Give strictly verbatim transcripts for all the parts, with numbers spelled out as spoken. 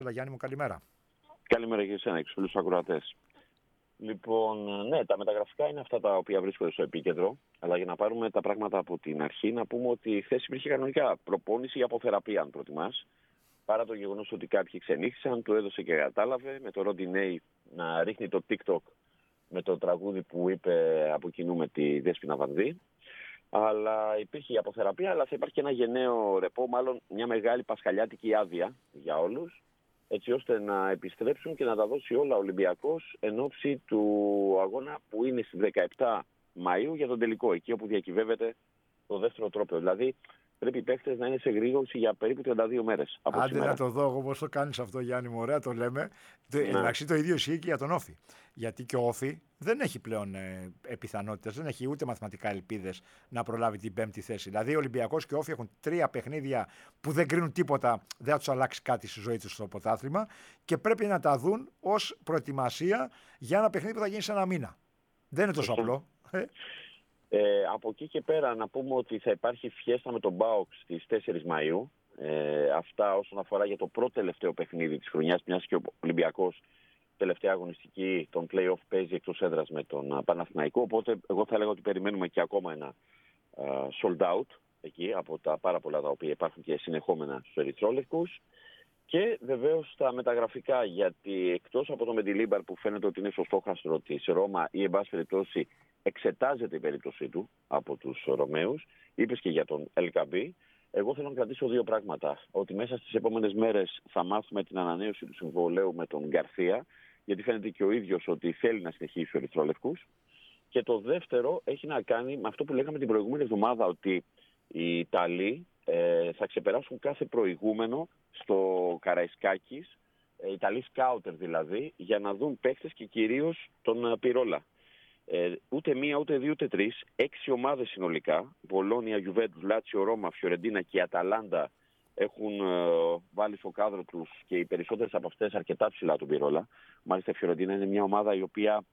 Γιάννη μου, καλημέρα. Καλημέρα και εσένα και στους φίλους ακροατές. Λοιπόν, ναι, τα μεταγραφικά είναι αυτά τα οποία βρίσκονται στο επίκεντρο. Αλλά για να πάρουμε τα πράγματα από την αρχή, να πούμε ότι χθες υπήρχε κανονικά προπόνηση για αποθεραπεία, αν προτιμάς. Παρά το γεγονός ότι κάποιοι ξενύχτησαν, του έδωσε και κατάλαβε με το Ροντινέι να ρίχνει το TikTok με το τραγούδι που είπε από κοινού με τη Δέσποινα Βανδύ. Αλλά υπήρχε η αποθεραπεία, αλλά θα υπάρχει και ένα γενναίο ρεπό, μάλλον μια μεγάλη πασχαλιάτικη άδεια για όλους, έτσι ώστε να επιστρέψουν και να τα δώσει όλα ο Ολυμπιακός εν ώψη του αγώνα που είναι στις δεκαεπτά Μαΐου για τον τελικό, εκεί όπου διακυβεύεται το δεύτερο τρόπαιο. Δηλαδή πρέπει οι παίκτες να είναι σε γρήγορση για περίπου τριάντα δύο μέρες. Από Άντε σήμερα. να το δω εγώ πώς το κάνεις αυτό, Γιάννη μου, ωραία το λέμε. Ναι. Εντάξει, το ίδιο ισχύει και για τον Όφη. Γιατί και ο Όφη δεν έχει πλέον ε, πιθανότητες, δεν έχει ούτε μαθηματικά ελπίδες να προλάβει την πέμπτη θέση. Δηλαδή ο Ολυμπιακός και ο Όφη έχουν τρία παιχνίδια που δεν κρίνουν τίποτα, δεν θα τους αλλάξει κάτι στη ζωή τους στο πρωτάθλημα και πρέπει να τα δουν ως προετοιμασία για ένα παιχνίδι που θα γίνει σε ένα μήνα. Δεν είναι τόσο απλό. Ε, από εκεί και πέρα να πούμε ότι θα υπάρχει φιέστα με τον ΠΑΟΚ στις τέσσερις Μαΐου. Ε, αυτά όσον αφορά για το πρώτο τελευταίο παιχνίδι της χρονιάς, μιας και ο Ολυμπιακός τελευταία αγωνιστική των play-off παίζει εκτός έδρας με τον Παναθηναϊκό. Οπότε εγώ θα έλεγα ότι περιμένουμε και ακόμα ένα uh, sold out εκεί από τα πάρα πολλά τα οποία υπάρχουν και συνεχόμενα στους ερυθρόλευκους. Και βεβαίως τα μεταγραφικά, γιατί εκτός από το Μεντιλίμπαρ που φαίνεται ότι είναι στο στόχαστρο της Ρώμα ή εν πάση περιπτώσει εξετάζεται η περίπτωσή του από τους Ρωμαίους, είπες και για τον Ελκαμπή. Εγώ θέλω να κρατήσω δύο πράγματα. Ότι μέσα στις επόμενες μέρες θα μάθουμε την ανανέωση του συμβολαίου με τον Γκαρσία, γιατί φαίνεται και ο ίδιος ότι θέλει να συνεχίσει στους ερυθρόλευκους. Και το δεύτερο έχει να κάνει με αυτό που λέγαμε την προηγούμενη εβδομάδα, ότι οι Ιταλοί ε, θα ξεπεράσουν κάθε προηγούμενο στο Καραϊσκάκης, ε, Ιταλοί σκάουτερ δηλαδή, για να δουν παίκτες και κυρίως τον Πιρόλα. Ε, ούτε μία, ούτε δύο, ούτε τρεις, έξι ομάδες συνολικά, Μπολόνια, Γιουβέντους, Λάτσιο, Ρώμα, Φιωρεντίνα και Αταλάντα έχουν ε, βάλει στο κάδρο τους και οι περισσότερες από αυτές αρκετά ψηλά τον Πιρόλα. Μάλιστα η Φιωρεντίνα είναι μια ομάδα η οποία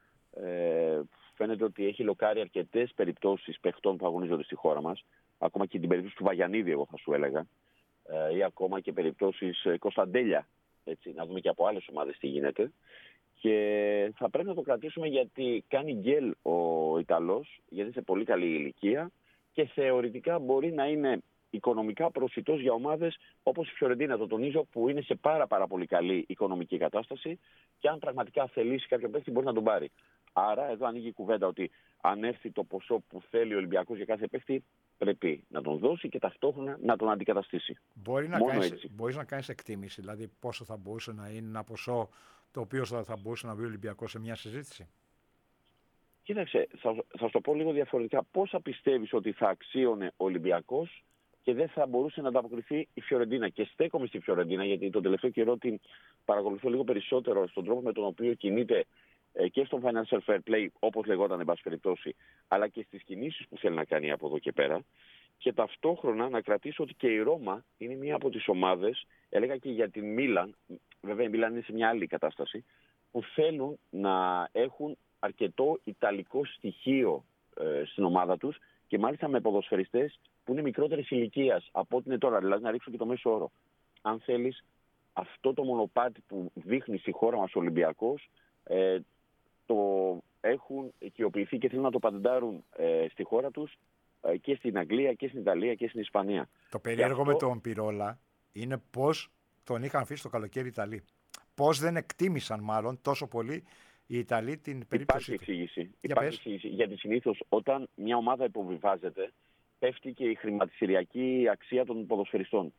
ε, φαίνεται ότι έχει λοκάρει αρκετές περιπτώσεις παιχτών που αγωνίζονται στη χώρα μας. Ακόμα και την περίπτωση του Βαγιανίδη, εγώ θα σου έλεγα, ε, ή ακόμα και περιπτώσεις ε, Κωνσταντέλια. Έτσι, να δούμε και από άλλες ομάδες τι γίνεται. Και θα πρέπει να το κρατήσουμε γιατί κάνει γκέλ ο Ιταλός, γιατί είναι σε πολύ καλή ηλικία και θεωρητικά μπορεί να είναι οικονομικά προσιτός για ομάδες όπως η Φιωρεντίνα, το τονίζω, που είναι σε πάρα πάρα πολύ καλή οικονομική κατάσταση και αν πραγματικά θελήσει κάποιο παίκτη μπορεί να τον πάρει. Άρα εδώ ανοίγει η κουβέντα ότι αν έρθει το ποσό που θέλει ο Ολυμπιακός για κάθε παίκτη, πρέπει να τον δώσει και ταυτόχρονα να τον αντικαταστήσει. Μπορεί να κάνεις, μπορείς να κάνεις εκτίμηση, δηλαδή πόσο θα μπορούσε να είναι ένα ποσό το οποίο θα, θα μπορούσε να βρει ο Ολυμπιακός σε μια συζήτηση. Κοίταξε, θα, θα σου το πω λίγο διαφορετικά. Πόσα πιστεύεις ότι θα αξίωνε ο Ολυμπιακός και δεν θα μπορούσε να ανταποκριθεί η Φιωρεντίνα? Και στέκομαι στη Φιωρεντίνα, γιατί τον τελευταίο καιρό την παρακολουθώ λίγο περισσότερο στον τρόπο με τον οποίο κινείται ε, και στο Financial Fair Play, όπως λεγόταν εν πάση περιπτώσει, αλλά και στις κινήσεις που θέλει να κάνει από εδώ και πέρα. Και ταυτόχρονα να κρατήσω ότι και η Ρώμα είναι μία από τις ομάδες, έλεγα και για την Μίλαν, βέβαια η Μίλαν είναι σε μια άλλη κατάσταση, που θέλουν να έχουν αρκετό ιταλικό στοιχείο ε, στην ομάδα τους και μάλιστα με ποδοσφαιριστές που είναι μικρότερης ηλικίας από ό,τι είναι τώρα, δηλαδή να ρίξουν και το μέσο όρο. Αν θέλεις, αυτό το μονοπάτι που δείχνει στη χώρα μας ο Ολυμπιακός ε, το έχουν οικειοποιηθεί και θέλουν να το πατεντάρουν ε, στη χώρα τους ε, και στην Αγγλία και στην Ιταλία και στην Ισπανία. Το περίεργο αυτό με τον Πιρόλα είναι πως τον είχαν αφήσει το καλοκαίρι Ιταλοί. Πώς δεν εκτίμησαν μάλλον τόσο πολύ οι Ιταλοί την περίπτωση Υπάρχει εξήγηση. Για Υπάρχει εξήγηση. Γιατί συνήθως όταν μια ομάδα υποβιβάζεται, πέφτει και η χρηματιστηριακή αξία των ποδοσφαιριστών.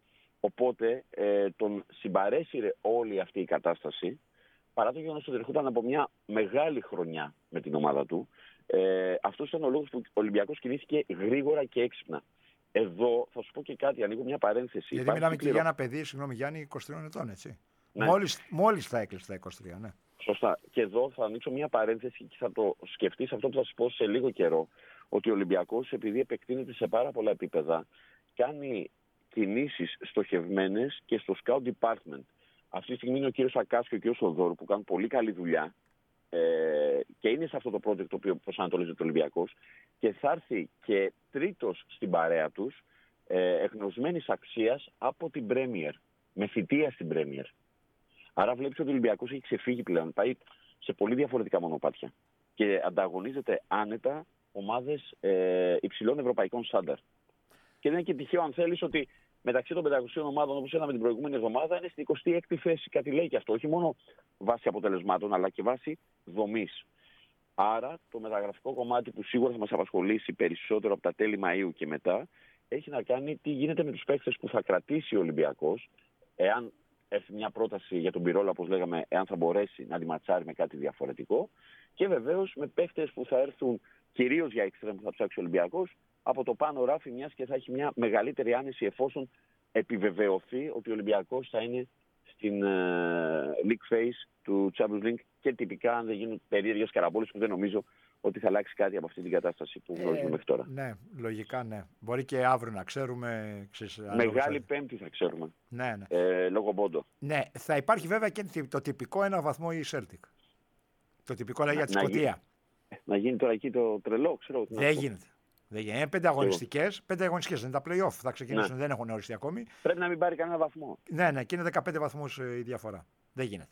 Οπότε ε, τον συμπαρέσυρε όλη αυτή η κατάσταση, παρά το γεγονός ότι ερχόταν από μια μεγάλη χρονιά με την ομάδα του. Ε, αυτός ήταν ο λόγος που ο Ολυμπιακός κινήθηκε γρήγορα και έξυπνα. Εδώ θα σου πω και κάτι, ανοίγω μια παρένθεση. Γιατί Υπάρχει μιλάμε πληρω... και για ένα παιδί, συγγνώμη Γιάννη, είκοσι τριών ετών, έτσι. Ναι. Μόλις, μόλις θα έκλεισε τα είκοσι τρία, ναι. Σωστά. Και εδώ θα ανοίξω μια παρένθεση και θα το σκεφτείς αυτό που θα σου πω σε λίγο καιρό. Ότι ο Ολυμπιακός, επειδή επεκτείνεται σε πάρα πολλά επίπεδα, κάνει κινήσεις στοχευμένες και στο scout department. Αυτή τη στιγμή είναι ο κύριος Ακάς και ο κύριος Οδόρου που κάνουν πολύ καλή δουλειά ε, και είναι σε αυτό το project το οποίο προσανατολίζεται ο Ολυμπιακός και θα έρθει και τρίτος στην παρέα τους ε, εγνωσμένης αξίας από την Premier. με θητεία στην Πρέμιερ. Άρα βλέπεις ότι ο Ολυμπιακός έχει ξεφύγει πλέον, πάει σε πολύ διαφορετικά μονοπάτια και ανταγωνίζεται άνετα ομάδες ε, υψηλών ευρωπαϊκών στάνταρ. Και δεν είναι και τυχαίο, αν θέλεις, ότι μεταξύ των πεντακοσίων ομάδων, όπως είδαμε την προηγούμενη εβδομάδα, είναι στην εικοστή έκτη θέση. Κάτι λέει και αυτό, όχι μόνο βάσει αποτελεσμάτων, αλλά και βάσει δομής. Άρα το μεταγραφικό κομμάτι που σίγουρα θα μας απασχολήσει περισσότερο από τα τέλη Μαΐου και μετά, έχει να κάνει τι γίνεται με τους παίκτες που θα κρατήσει ο Ολυμπιακός, εάν έρθει μια πρόταση για τον Πυρόλα, όπως λέγαμε, εάν θα μπορέσει να αντιματσάρει με κάτι διαφορετικό, και βεβαίως με παίκτες που θα έρθουν κυρίως για εξτρέμ που θα ψάξει ο Ολυμπιακός, από το πάνω ράφι, μιας και θα έχει μια μεγαλύτερη άνεση εφόσον επιβεβαιωθεί ότι ο Ολυμπιακός θα είναι στην uh, league phase του Champions League, και τυπικά αν δεν γίνουν περίεργες καραμπόλες, που δεν νομίζω ότι θα αλλάξει κάτι από αυτή την κατάσταση που γνωρίζουμε ε, μέχρι τώρα. Ναι, λογικά ναι. Μπορεί και αύριο να ξέρουμε. Ξέρεις, Μεγάλη Πέμπτη θα ξέρουμε. Ναι, ναι. Ε, λόγω Μπόντο. Ναι, θα υπάρχει βέβαια και το τυπικό ένα βαθμό η Celtic. Το τυπικό λέει για τη Σκωτία. Να γίνει τώρα εκεί το τρελό, ξέρω. Δεν γίνεται. Δεν γίνεται. Είναι πέντε αγωνιστικές. Πέντε αγωνιστικές είναι τα play-off. Θα ξεκινήσουν, ναι. Δεν έχουν οριστεί ακόμη. Πρέπει να μην πάρει κανένα βαθμό. Ναι, ναι, και είναι δεκαπέντε βαθμούς η διαφορά. Δεν γίνεται.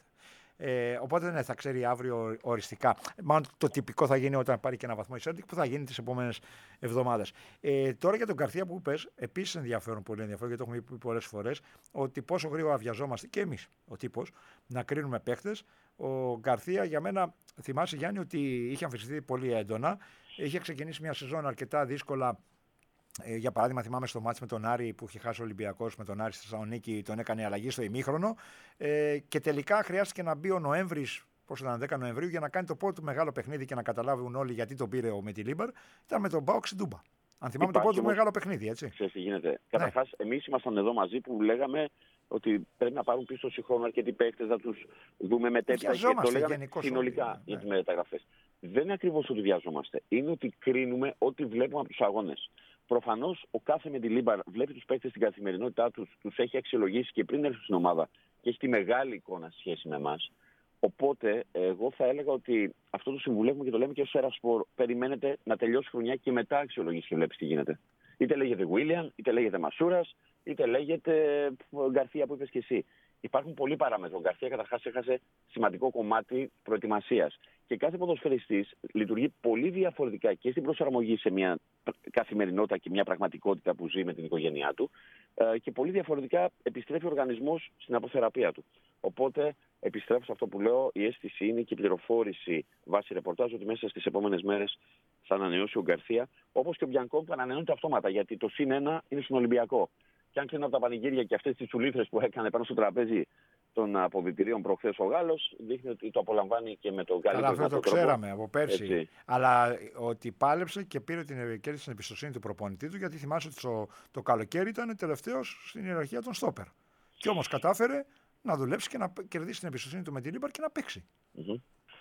Ε, οπότε ναι, θα ξέρει αύριο οριστικά. Μάλλον το τυπικό θα γίνει όταν πάρει και ένα βαθμό η Celtic, που θα γίνει τις επόμενες εβδομάδες. Ε, τώρα για τον Γκαρθία που είπες, επίσης ενδιαφέρον, πολύ ενδιαφέρον, γιατί το έχουμε πει πολλές φορές, ότι πόσο γρήγορα βιαζόμαστε και εμείς, ο τύπος, να κρίνουμε παίχτες. Ο Γκαρθία για μένα, θυμάσαι Γιάννη, ότι είχε αμφισβητηθεί πολύ έντονα. Είχε ξεκινήσει μια σεζόν αρκετά δύσκολα. Ε, για παράδειγμα, θυμάμαι στο μάτς με τον Άρη που είχε χάσει ο Ολυμπιακός με τον Άρη στη Θεσσαλονίκη, τον έκανε αλλαγή στο ημίχρονο. Ε, και τελικά χρειάστηκε να μπει ο Νοέμβρης, πώς ήταν, δέκα Νοεμβρίου, για να κάνει το πρώτο μεγάλο παιχνίδι και να καταλάβουν όλοι γιατί τον πήρε ο Μετιλίμπαρ. Ήταν με τον Μπάουξ στην Τούμπα. Αν θυμάμαι, το πρώτο όμως μεγάλο παιχνίδι, έτσι. Ξέρεις τι γίνεται. Ναι. Καταρχάς, εμείς ήμασταν εδώ μαζί που λέγαμε ότι πρέπει να πάρουν πίσω συγχρόνου αρκετοί παίκτες, να τους δούμε μετέπειτα. Και το λέγαμε συνολικά ναι, για τις μεταγραφές. Δεν είναι ακριβώς ότι βιαζόμαστε. Είναι ότι κρίνουμε ό,τι βλέπουμε από τους αγώνες. Προφανώς ο κάθε Μεντιλίμπαρ βλέπει τους παίκτες στην καθημερινότητά τους, τους έχει αξιολογήσει και πριν έρθουν στην ομάδα και έχει τη μεγάλη εικόνα σε σχέση με εμάς. Οπότε, εγώ θα έλεγα ότι αυτό το συμβουλεύουμε και το λέμε και ως Σέρασπορ. Περιμένετε να τελειώσει η χρονιά και μετά αξιολογήσει και βλέπει τι γίνεται. Είτε λέγεται Βίλιαν, είτε λέγεται Μασούρας, είτε λέγεται Γκαρθία που είπες και εσύ. Υπάρχουν πολλοί παράμετροι. Ο Γκαρθία καταρχάς έχασε σημαντικό κομμάτι προετοιμασίας. Και κάθε ποδοσφαιριστής λειτουργεί πολύ διαφορετικά και στην προσαρμογή σε μια καθημερινότητα και μια πραγματικότητα που ζει με την οικογένειά του, και πολύ διαφορετικά επιστρέφει ο οργανισμός στην αποθεραπεία του. Οπότε, επιστρέφω σε αυτό που λέω, η αίσθηση είναι και η πληροφόρηση βάσει ρεπορτάζ ότι μέσα στις επόμενες μέρες θα ανανεώσει ο Γκαρθία, όπως και ο Μπιανκόν που ανανεώνεται αυτόματα, γιατί το συν ένα είναι στον Ολυμπιακό. Και αν κρίνω από τα πανηγύρια και αυτές τις τσουλήθρες που έκανε πάνω στο τραπέζι των αποδυτηρίων προχθές ο Γάλλος, δείχνει ότι το απολαμβάνει και με τον καλύτερο τρόπο. Αλλά αυτό το ξέραμε τρόπο. από πέρσι. Έτσι. Αλλά ότι πάλεψε και πήρε την, κέρδισε την εμπιστοσύνη του προπονητή του, γιατί θυμάσαι ότι το, το καλοκαίρι ήταν τελευταίος στην ιεραρχία των στόπερ. Και όμως κατάφερε να δουλέψει και να κερδίσει την εμπιστοσύνη του Μετιλίμπαρ και να παίξει. Mm-hmm.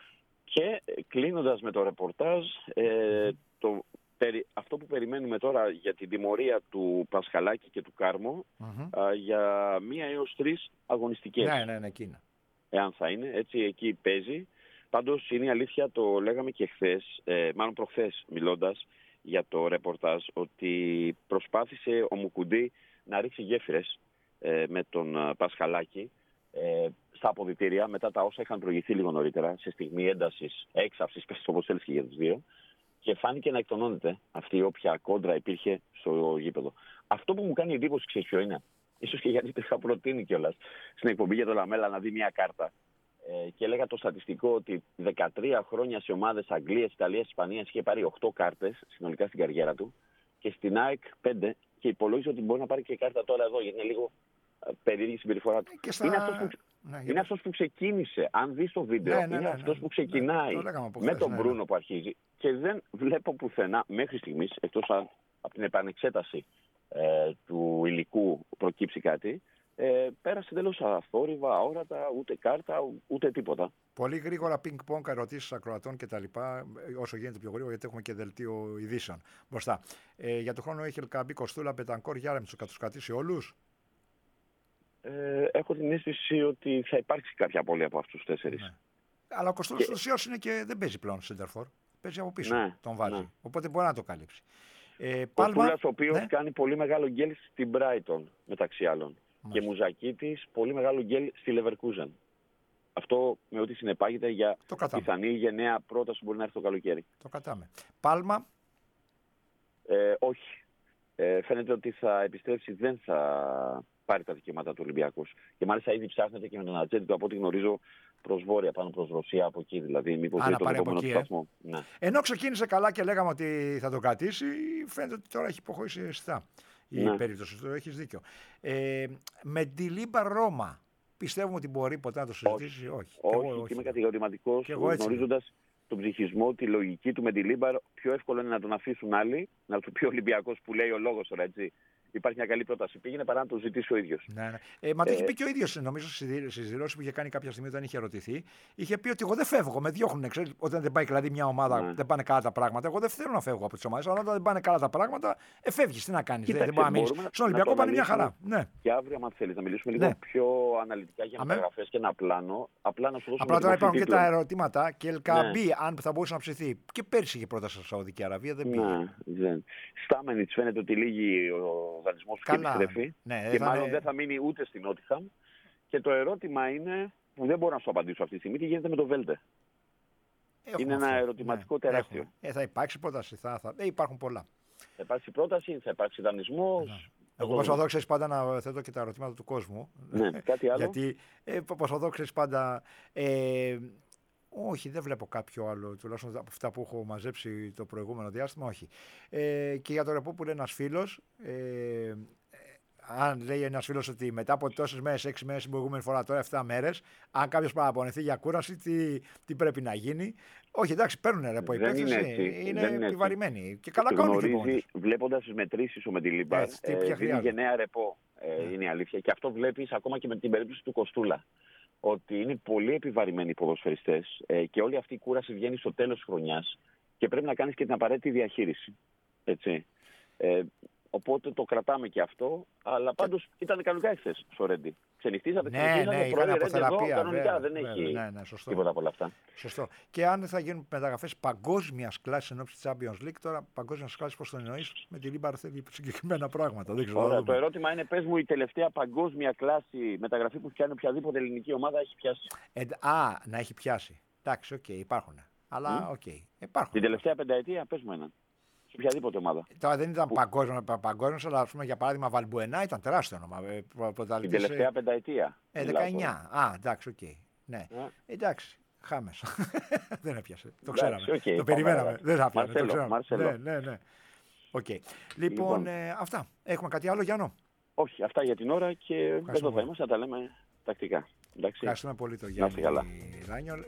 Και κλείνοντας με το ρεπορτάζ, ε, το, περι, αυτό που περιμένουμε τώρα για την τιμωρία του Πασχαλάκη και του Κάρμο, mm-hmm. α, για μία έως τρεις αγωνιστικές. Ναι, ναι, ναι, εκείνα. Εάν θα είναι, έτσι εκεί παίζει. Πάντως είναι η αλήθεια, το λέγαμε και χθες, ε, μάλλον προχθές μιλώντας για το ρεπορτάζ, ότι προσπάθησε ο Μουκουντή να ρίξει γέφυρες ε, με τον Πασχαλάκη ε, στα αποδυτήρια μετά τα όσα είχαν προηγηθεί λίγο νωρίτερα, σε στιγμή έντασης, έξαυσης, πες το όπως θέλεις και για τους δύο, και φάνηκε να εκτονώνεται αυτή η όποια κόντρα υπήρχε στο γήπεδο. Αυτό που μου κάνει εντύπωση, ξέρεις ποιο είναι? Ίσως και γιατί το είχα προτείνει κιόλας στην εκπομπή για το Λαμέλα να δει μια κάρτα. Ε, και έλεγα το στατιστικό ότι δεκατρία χρόνια σε ομάδες Αγγλίας, Ιταλίας, Ισπανίας είχε πάρει οκτώ κάρτες συνολικά στην καριέρα του, και στην ΑΕΚ πέντε, και υπολόγιζε ότι μπορεί να πάρει και κάρτα τώρα εδώ, γιατί είναι λίγο περίεργη συμπεριφορά του. Στα... Είναι, αυτός που... Ναι, είναι αυτός που ξεκίνησε. Αν δεις το βίντεο, ναι, ναι, ναι, είναι αυτός ναι, που ξεκινάει ναι, με τον ναι, Μπρούνο ναι. που αρχίζει. Και δεν βλέπω πουθενά μέχρι στιγμής, εκτός από την επανεξέταση ε, του υλικού προκύψει κάτι, ε, πέρασε τελώς αθόρυβα, αόρατα, ούτε κάρτα, ούτε τίποτα. Πολύ γρήγορα πινκ-πονκ, ερωτήσεις ακροατών κτλ. Όσο γίνεται πιο γρήγορα, γιατί έχουμε και δελτίο ειδήσεων μπροστά. Ε, για τον χρόνο έχει Ελκαμπή, Κοστούλα, Μπετανκόρ, Γιάρεμ, του κατουσκατήσει όλους. Ε, έχω την αίσθηση ότι θα υπάρξει κάποια απώλεια από αυτούς τους τέσσερις. Ναι. Αλλά ο Κοστούλας και... ουσιαστικά είναι και δεν παίζει πλέον σεντερφόρ. Παίζει από πίσω. Ναι, τον βάζει. Ναι. Οπότε μπορεί να το καλύψει. Ε, ο Κοστούλας, ο οποίος ναι. κάνει πολύ μεγάλο γκέλ στην Brighton, μεταξύ άλλων. και Μουζακίτης πολύ μεγάλο γκέλ στη Leverkusen. Αυτό με ό,τι συνεπάγεται για πιθανή γενναία πρόταση που μπορεί να έρθει το καλοκαίρι. Το κατάμε. Πάλμα. Ε, όχι. Ε, φαίνεται ότι θα επιστρέψει, δεν θα πάρει τα δικαιώματα του Ολυμπιακός. Και μάλιστα ήδη ψάχνεται και με τον ατζέντη του, από ό,τι γνωρίζω, προς βόρεια, πάνω προς Ρωσία από εκεί. Δηλαδή, μήπως είναι τον επόμενο του σταθμό. Ε. Ναι. Ενώ ξεκίνησε καλά και λέγαμε ότι θα το κρατήσει, φαίνεται ότι τώρα έχει υποχωρήσει αισθητά η ναι. περίπτωση του. Έχεις δίκιο. Ε, με τη Λίμπα Ρώμα, πιστεύουμε ότι μπορεί ποτέ να το συζητήσει? Όχι. Όχι, όχι, όχι. Και είμαι κατηγορηματικός, γνωρίζοντας τον ψυχισμό, τη λογική του με τη Λίμπα. Πιο εύκολο είναι να τον αφήσουν άλλοι, να του πει ο Ολυμπιακός που λέει ο λόγος τώρα, έτσι. Υπάρχει μια καλή πρόταση. Πήγαινε παρά να το ζητήσει ο ίδιος. Ναι, ναι. Ε, μα το ε, έχει πει και ο ίδιος, νομίζω, στις δηλώσεις που είχε κάνει κάποια στιγμή όταν είχε ερωτηθεί. Είχε πει ότι εγώ δεν φεύγω, με διώχνουν. Ξέρεις, όταν δεν πάει δηλαδή μια ομάδα, ναι. δεν πάνε καλά τα πράγματα. Εγώ δεν θέλω να φεύγω από τις ομάδες. Αλλά όταν δεν πάνε καλά τα πράγματα, εφεύγεις. Τι να κάνεις. Δεν μπορεί να μείνεις. Στον Ολυμπιακό πάνε μια χαρά. Ναι. Και αύριο, αν θέλεις, να μιλήσουμε λίγο ναι. πιο αναλυτικά για μεταγραφές και ένα πλάνο. Απλά να σου δώσω. Απλά τώρα υπάρχουν και τα ερωτήματα. Και Ελκαμπή, αν θα μπορούσε να ψηθεί. Και πέρσι είχε πρόταση στη Σαουδική Αραβία, δεν πήγε. Στάμενιτς φαίνεται ότι λύγει ο δανεισμός και επιστρέφει. Ναι, και μάλλον είναι... δεν θα μείνει ούτε στην Νότιχαμ. Και το ερώτημα είναι, που δεν μπορώ να σου απαντήσω αυτή τη στιγμή, τι γίνεται με το Βέλτε. Έχουμε είναι αυτό. Ένα ερωτηματικό ναι, τεράστιο. Ε, θα υπάρξει πρόταση, θα, θα... Ε, υπάρχουν πολλά. Θα υπάρξει πρόταση, θα υπάρξει δανεισμός. Ναι. Εγώ προσπαθώ, ξέρεις, πάντα να θέτω και τα ερωτήματα του κόσμου. Ναι, κάτι άλλο. Γιατί ε, προσπαθώ, ξέρεις, πάντα... Ε, όχι, δεν βλέπω κάποιο άλλο, τουλάχιστον από αυτά που έχω μαζέψει το προηγούμενο διάστημα, όχι. Ε, και για το ρεπό που λέει ένας φίλος, ε, αν λέει ένας φίλος ότι μετά από τόσες μέρες, έξι μέρες την προηγούμενη φορά, τώρα εφτά μέρες, αν κάποιος παραπονεθεί για κούραση, τι, τι πρέπει να γίνει. Όχι, εντάξει, παίρνουν ρεπό οι παίκτες, είναι, είναι επιβαρημένοι. Και καλά κάνουν και μόνοι. Βλέποντας τις μετρήσεις με τη Λίμπα, ε, δίνει γενναία ρεπό, ε, yeah. είναι η αλήθεια. Και αυτό βλέπεις ακόμα και με την περίπτωση του Κοστούλα. Ότι είναι πολύ επιβαρημένοι οι ποδοσφαιριστές ε, και όλη αυτή η κούραση βγαίνει στο τέλος της χρονιάς και πρέπει να κάνεις και την απαραίτητη διαχείριση. Έτσι. Ε, οπότε το κρατάμε και αυτό, αλλά πάντως ήταν κανονικά εχθές στο Ρέντι. Ξενυχτήσατε, ναι, ξενυχτήσατε, ναι, είχαν αποθεραπεία. Κανονικά βέβαια, δεν έχει ναι, ναι, σωστό. τίποτα από όλα αυτά. Σωστό. Και αν θα γίνουν μεταγραφές παγκόσμιας κλάσης εν ώψη της Champions League, τώρα παγκόσμιας κλάσης πώς το εννοείς, με τη Λίμπα θέλει συγκεκριμένα πράγματα. Δεν ξέρω. Ωραία, το ερώτημα είναι, πες μου, η τελευταία παγκόσμια κλάση μεταγραφή που πιάνει οποιαδήποτε ελληνική ομάδα έχει πιάσει. Ε, α, να έχει πιάσει. Εντάξει, οκ, okay, υπάρχουν. Αλλά οκ, okay, υπάρχουν. Την τελευταία πενταετία, πες μου έναν. Σε οποιαδήποτε ομάδα. Τώρα δεν ήταν παγκόσμιο, παγκόσμιο, αλλά ας πούμε, για παράδειγμα Βαλμπουενά ήταν τεράστιο όνομα. Την τελευταία πενταετία. Ε, δεκαεννιά. Α, εντάξει, οκ. Okay. Ναι. Yeah. Εντάξει. Χάμες. Δεν έπιασε. Το ξέραμε. Okay, το περιμέναμε. Δεν θα πιάνε. Το ξέραμε. Ναι, ναι, ναι. Okay. Λοιπόν, λοιπόν ε, αυτά. Έχουμε κάτι άλλο, Γιάννο? Όχι, αυτά για την ώρα και εδώ θα είμαστε να τα λέμε τακτικά. Εντάξει. Ευχαριστούμε πολύ τον Γιάννη Ράνιο.